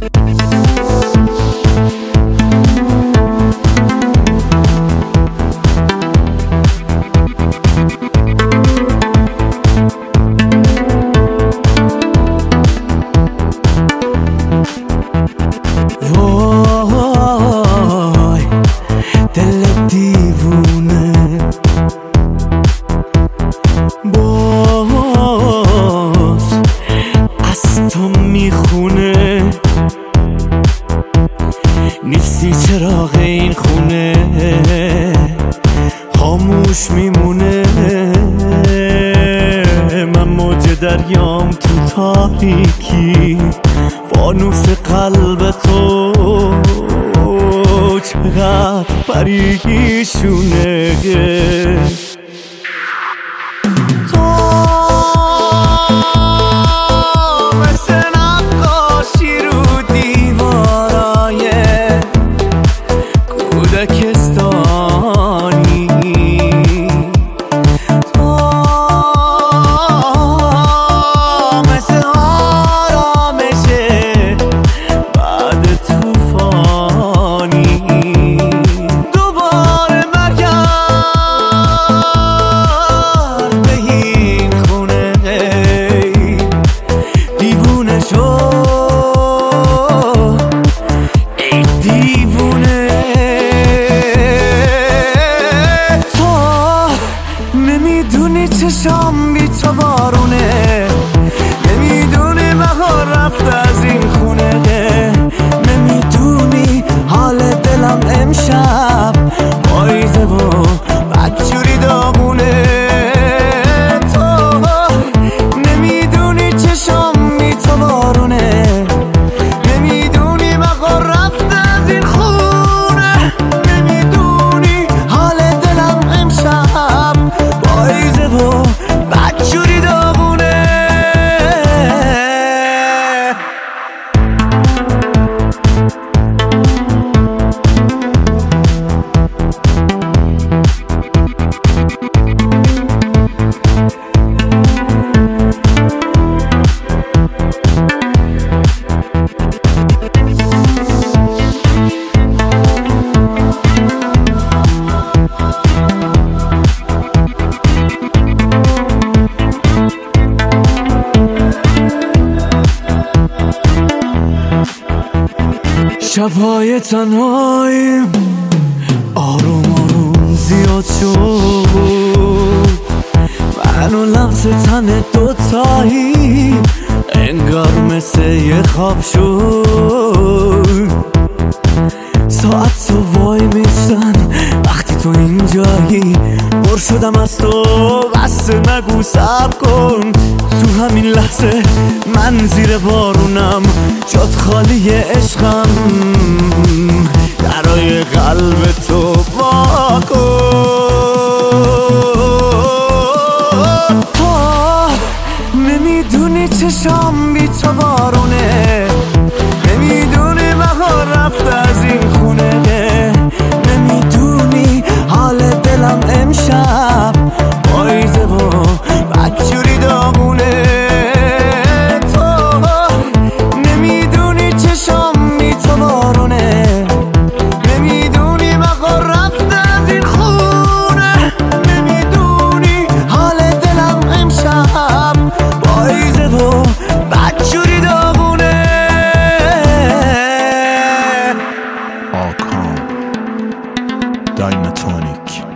وای دل دیوونه باز از تو میخونه، نیستی چراغ این خونه، خاموش میمونه. من موج دریام تو تاریکی، فانوس قلب تو چقدر پریشونه. تو مثل نقاشی رو دیوارای کودکستانی، تو مثل آرامش بعد طوفانی. دوباره برگرد به این خونه، دیوونه شو ای دیوونه. تو نمیدونی چشام بی تو بارونه، نمیدونی بهار رفته از این خونه، نمیدونی حال دلم امشب پاییزه و بدجوری داغونه. تو نمیدونی چشام بی تو بارونه، نمیدونی بهار رفته از این خونه، نمیدونی حال دلم امشب پاییزه و بدجوری داغونه. شب‌های تنهاییم آروم آروم زیاد شد، من و لمس تن دوتایی انگار مثل یه خواب شد. ساعت تو وای میستن وقتی تو اینجایی، پر شدم از تو بس نگو صبر کن. تو همین لحظه من زیر بارونم، جات خالی عشقم، درای قلب تو وا کن. تو نمیدونی چشام بی تو بارونه، نمیدونی بهار رفته از این خونه، نمیدونی حال دلم امشب پاییزه و بدجوری داغونه. تو نمیدونی چشام بی تو بارونه، نمیدونی بهار رفته از این خونه، نمیدونی حال دلم امشب پاییزه و بدجوری داغونه. آکام دایمتونیک